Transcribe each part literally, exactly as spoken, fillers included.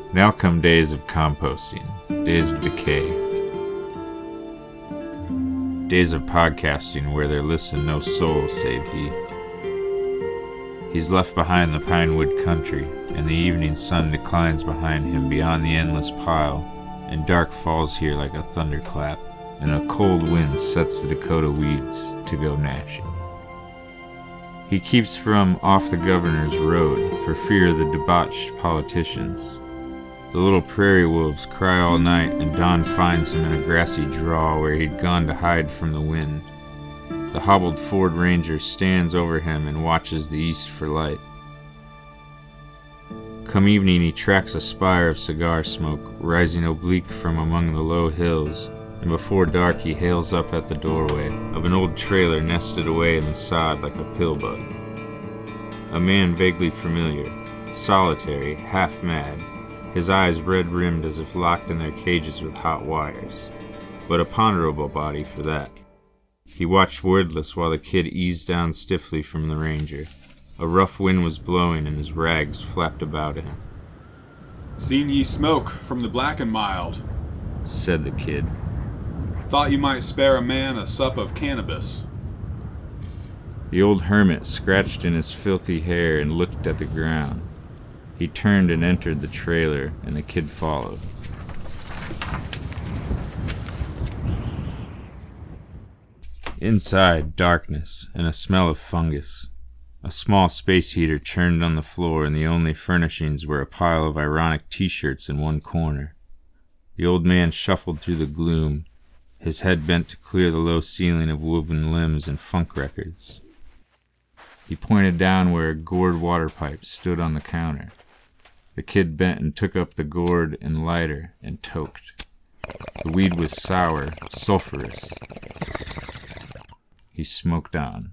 Now come days of composting, days of decay, days of podcasting where there listen no soul save he. He's left behind the pinewood country, and the evening sun declines behind him beyond the endless pile, and dark falls here like a thunderclap, and a cold wind sets the Dakota weeds to go gnashing. He keeps from off the governor's road for fear of the debauched politicians. The little prairie wolves cry all night, and dawn finds him in a grassy draw where he'd gone to hide from the wind. The hobbled Ford Ranger stands over him and watches the east for light. Come evening he tracks a spire of cigar smoke rising oblique from among the low hills, and before dark he hails up at the doorway of an old trailer nested away in the sod like a pillbug. A man vaguely familiar, solitary, half-mad, his eyes red-rimmed as if locked in their cages with hot wires, but a ponderable body for that. He watched wordless while the kid eased down stiffly from the Ranger. A rough wind was blowing and his rags flapped about him. "Seen ye smoke from the Black and Mild," said the kid. "Thought you might spare a man a sup of cannabis." The old hermit scratched in his filthy hair and looked at the ground. He turned and entered the trailer, and the kid followed. Inside, darkness and a smell of fungus. A small space heater churned on the floor, and the only furnishings were a pile of ironic t-shirts in one corner. The old man shuffled through the gloom, his head bent to clear the low ceiling of woven limbs and funk records. He pointed down where a gourd water pipe stood on the counter. The kid bent and took up the gourd and lighter and toked. The weed was sour, sulphurous. He smoked on.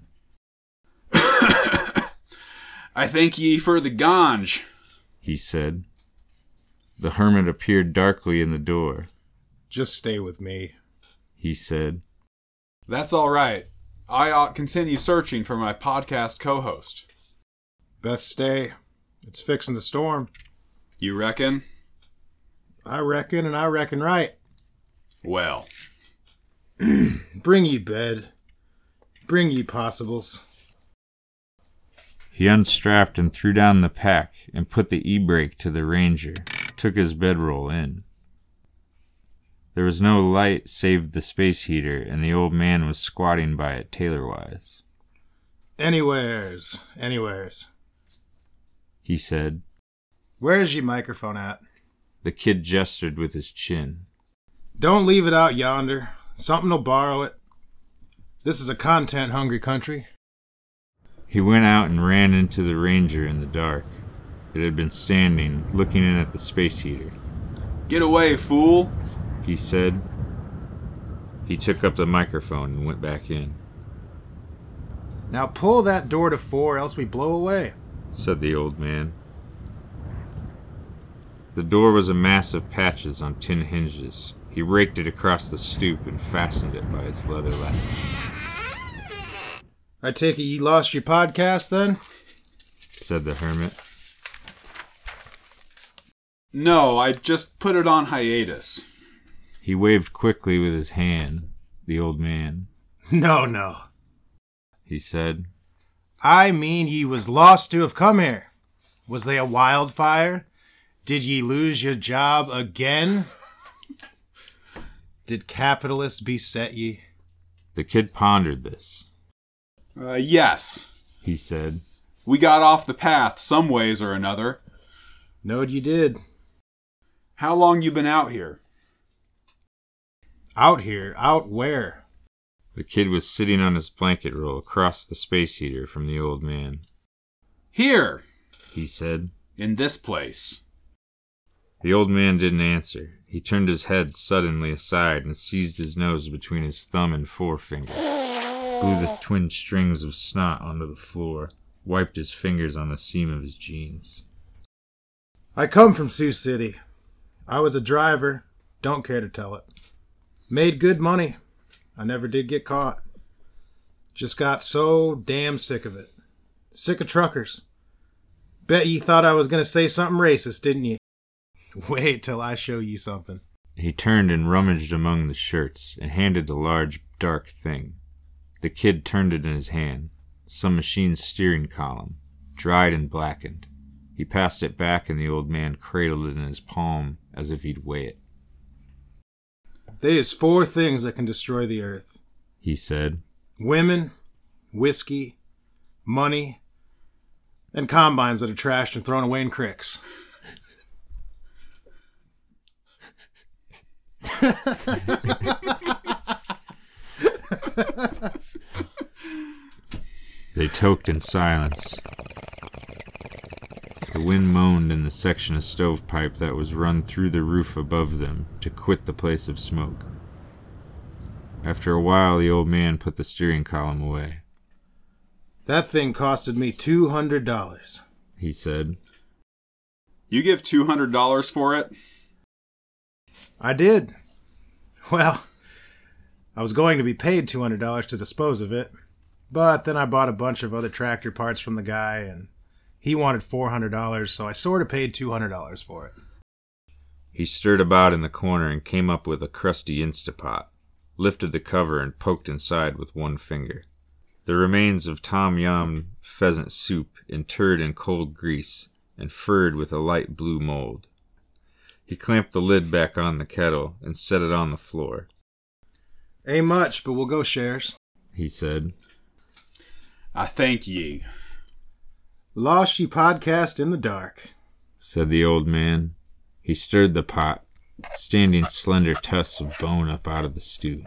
"I thank ye for the ganj," he said. The hermit appeared darkly in the door. "Just stay with me," he said. "That's all right. I ought continue searching for my podcast co-host." "Best stay. It's fixing the storm." "You reckon?" "I reckon, and I reckon right." "Well." "Bring ye bed. Bring ye possibles." He unstrapped and threw down the pack and put the e-brake to the Ranger, took his bedroll in. There was no light save the space heater, and the old man was squatting by it tailor-wise. "Anywheres, anywheres," he said. "Where's ye microphone at?" The kid gestured with his chin. "Don't leave it out yonder. Something'll borrow it. This is a content-hungry country." He went out and ran into the Ranger in the dark. It had been standing, looking in at the space heater. "Get away, fool," he said. He took up the microphone and went back in. "Now pull that door to four, else we blow away," said the old man. The door was a mass of patches on tin hinges. He raked it across the stoop and fastened it by its leather latch. "I take it ye lost your podcast, then?" said the hermit. "No, I just put it on hiatus." He waved quickly with his hand, the old man. "No, no," he said. "I mean ye was lost to have come here. Was they a wildfire? Did ye lose your job again? Did capitalists beset ye?" The kid pondered this. Uh, yes, he said. "We got off the path some ways or another." "Knowed you did." "How long you been out here?" "Out here? Out where?" The kid was sitting on his blanket roll across the space heater from the old man. "Here," he said. "In this place." The old man didn't answer. He turned his head suddenly aside and seized his nose between his thumb and forefinger, blew the twin strings of snot onto the floor, wiped his fingers on the seam of his jeans. "I come from Sioux City. I was a driver. Don't care to tell it. Made good money. I never did get caught. Just got so damn sick of it. Sick of truckers. Bet ye thought I was going to say something racist, didn't ye? Wait till I show you something. He turned and rummaged among the shirts and handed the large, dark thing. The kid turned it in his hand. Some machine's steering column, dried and blackened. He passed it back and the old man cradled it in his palm as if he'd weigh it. There's four things that can destroy the earth, he said. Women, whiskey, money, and combines that are trashed and thrown away in cricks. They toked in silence. The wind moaned in the section of stovepipe that was run through the roof above them to quit the place of smoke. After a while, the old man put the steering column away. That thing costed me two hundred dollars, he said. You give two hundred dollars for it? I did. Well, I was going to be paid two hundred dollars to dispose of it, but then I bought a bunch of other tractor parts from the guy, and he wanted four hundred dollars, so I sort of paid two hundred dollars for it. He stirred about in the corner and came up with a crusty Instapot, lifted the cover and poked inside with one finger. The remains of tom yum pheasant soup interred in cold grease and furred with a light blue mold. He clamped the lid back on the kettle and set it on the floor. Ain't much, but we'll go shares, he said. I thank ye. Lost ye podcast in the dark, said the old man. He stirred the pot, standing slender tufts of bone up out of the stew.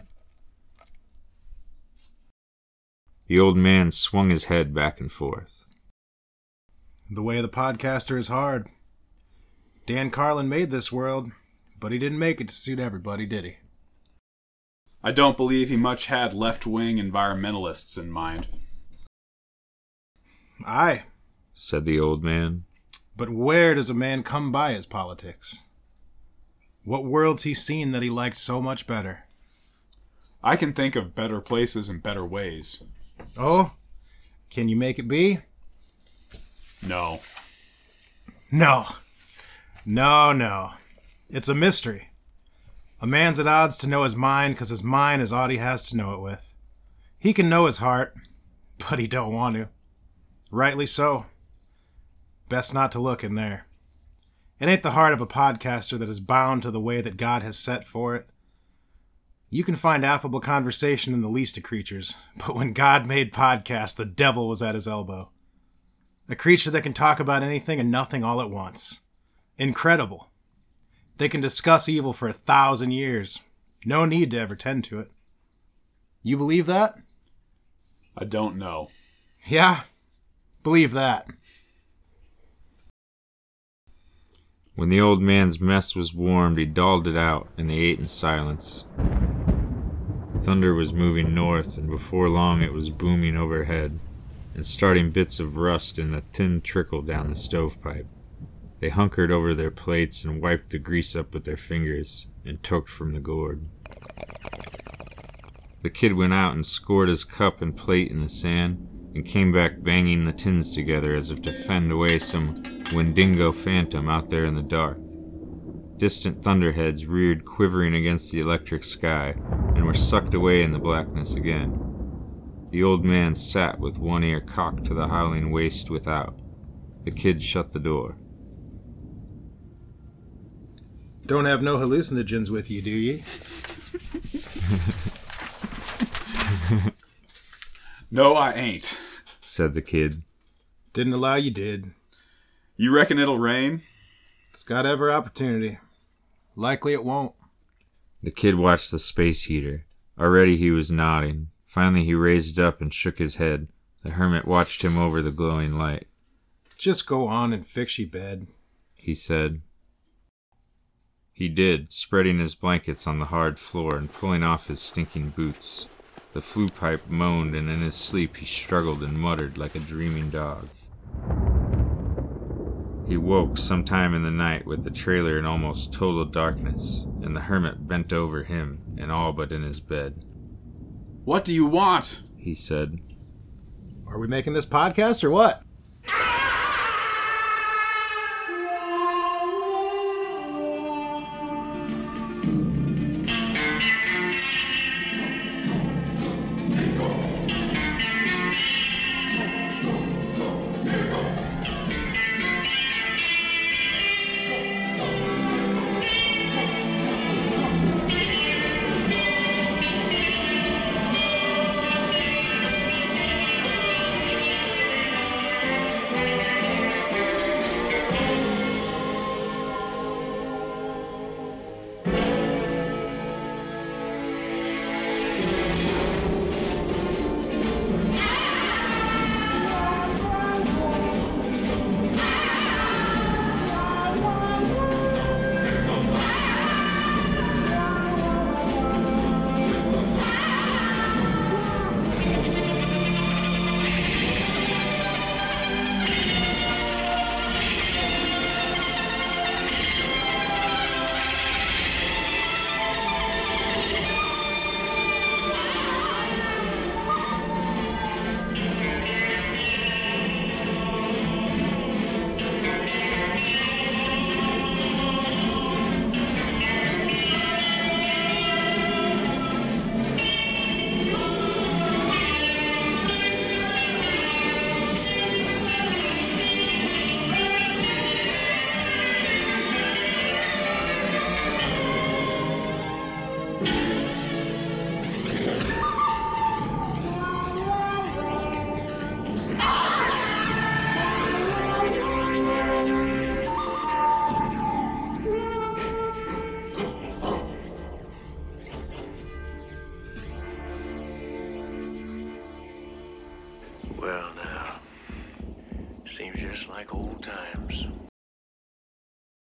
The old man swung his head back and forth. The way of the podcaster is hard. Dan Carlin made this world, but he didn't make it to suit everybody, did he? I don't believe he much had left-wing environmentalists in mind. Aye, said the old man. But where does a man come by his politics? What world's he seen that he liked so much better? I can think of better places and better ways. Oh? Can you make it be? No. No. No, no. It's a mystery. A man's at odds to know his mind because his mind is all he has to know it with. He can know his heart, but he don't want to. Rightly so. Best not to look in there. It ain't the heart of a podcaster that is bound to the way that God has set for it. You can find affable conversation in the least of creatures, but when God made podcasts, the devil was at his elbow. A creature that can talk about anything and nothing all at once. Incredible. They can discuss evil for a thousand years. No need to ever tend to it. You believe that? I don't know. Yeah, believe that. When the old man's mess was warmed, he dolled it out, and they ate in silence. Thunder was moving north, and before long it was booming overhead, and starting bits of rust in the thin trickle down the stovepipe. They hunkered over their plates and wiped the grease up with their fingers, and toked from the gourd. The kid went out and scored his cup and plate in the sand, and came back banging the tins together as if to fend away some Wendigo phantom out there in the dark. Distant thunderheads reared quivering against the electric sky, and were sucked away in the blackness again. The old man sat with one ear cocked to the howling waste without. The kid shut the door. Don't have no hallucinogens with you, do ye? No, I ain't, said the kid. Didn't allow you did. You reckon it'll rain? It's got every opportunity. Likely it won't. The kid watched the space heater. Already he was nodding. Finally he raised up and shook his head. The hermit watched him over the glowing light. Just go on and fix ye bed, he said. He did, spreading his blankets on the hard floor and pulling off his stinking boots. The flue pipe moaned, and in his sleep he struggled and muttered like a dreaming dog. He woke sometime in the night with the trailer in almost total darkness, and the hermit bent over him and all but in his bed. What do you want? He said. Are we making this podcast or what? Well, now, seems just like old times.